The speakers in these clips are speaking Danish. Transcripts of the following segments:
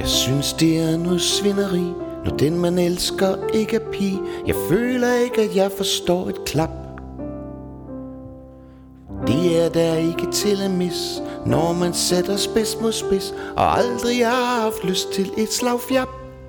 Jeg synes det er noget svineri, når den man elsker ikke er pige. Jeg føler ikke at jeg forstår et klap. Det er der ikke til at mis, når man sætter spids mod spids, og aldrig har haft lyst til et slag fjap.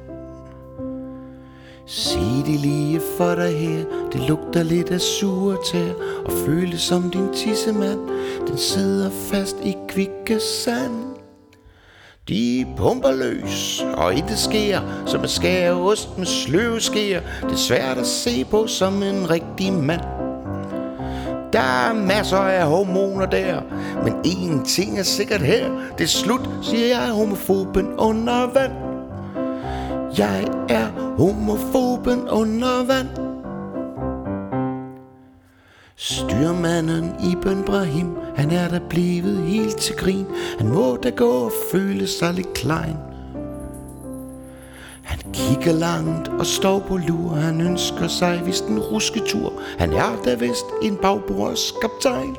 Sig det lige for dig her, det lugter lidt af sure tær, og føles som din tissemand, den sidder fast i kvikke sand. De pumper løs, og intet sker, som at skære ost med sløve skeer. Det er svært at se på som en rigtig mand. Der er masser af hormoner der, men én ting er sikkert her. Det er slut, siger jeg, homofoben under vand. Jeg er homofoben under vand. Styrmanden Ibn Brahim, han er da blevet helt til grin. Han må da gå og føle sig lidt klein. Han kigger langt og står på lur. Han ønsker sig vist en rusketur. Han er da vist en bagbordskaptajn.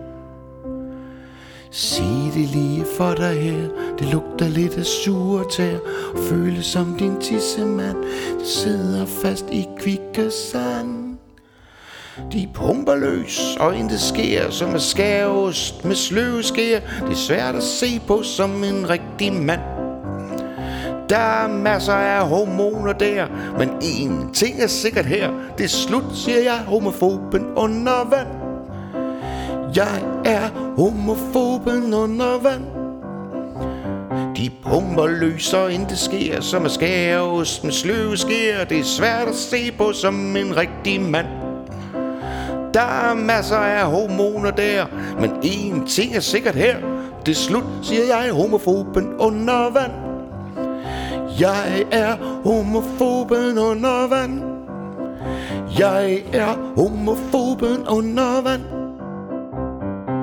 Sig det lige for dig her, det lugter lidt af sure tær, og føles som din tissemand, der sidder fast i kvikke sand. De pumper løs, og intet sker, som at skære ost med sløve skeer. Det er svært at se på som en rigtig mand. Der er masser af hormoner der, men én ting er sikkert her. Det er slut, siger jeg, homofoben under vand. Jeg er homofoben under vand. De pumper løs, og intet sker, som at skære ost med sløve skeer. Det er svært at se på som en rigtig mand. Der er masser af hormoner der, men én ting er sikkert her. Det er slut, siger jeg, homofoben under vand. Jeg er homofoben under vand. Jeg er homofoben under vand.